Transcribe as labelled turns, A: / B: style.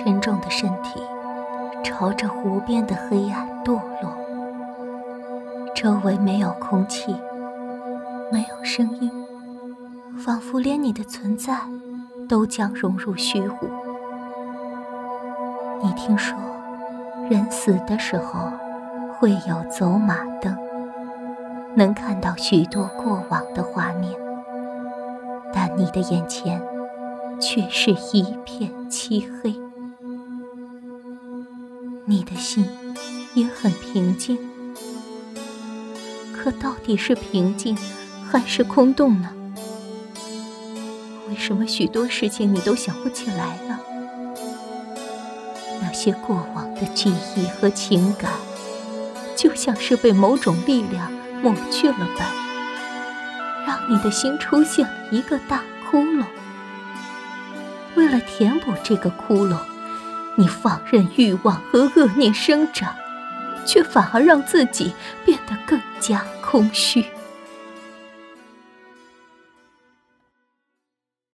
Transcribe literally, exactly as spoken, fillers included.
A: 沉重的身体朝着湖边的黑暗堕落，周围没有空气，没有声音，仿佛连你的存在都将融入虚无。你听说人死的时候会有走马灯，能看到许多过往的画面，但你的眼前却是一片漆黑。你的心也很平静，可到底是平静还是空洞呢？为什么许多事情你都想不起来了？那些过往的记忆和情感，就像是被某种力量抹去了般，让你的心出现了一个大窟窿。为了填补这个窟窿，你放任欲望和恶念生长，却反而让自己变得更加空虚。